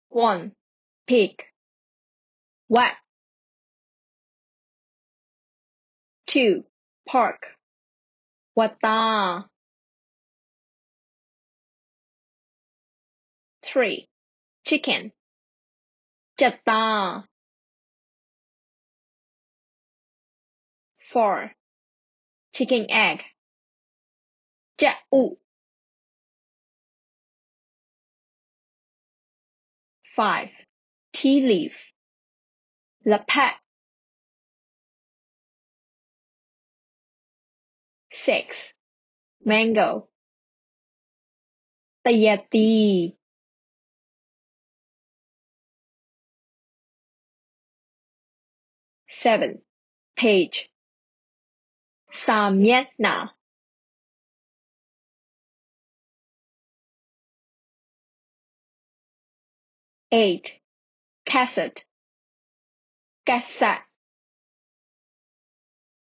1. Pig. Wet. 2. Pork. Wata. 3. Chicken. Chata. 4. Chicken egg. Cha'u. 5. Tea leaf. Lapet. 6. Mango. Tayati. 7. Page. Samyetna. 8. Cassette. Cassette.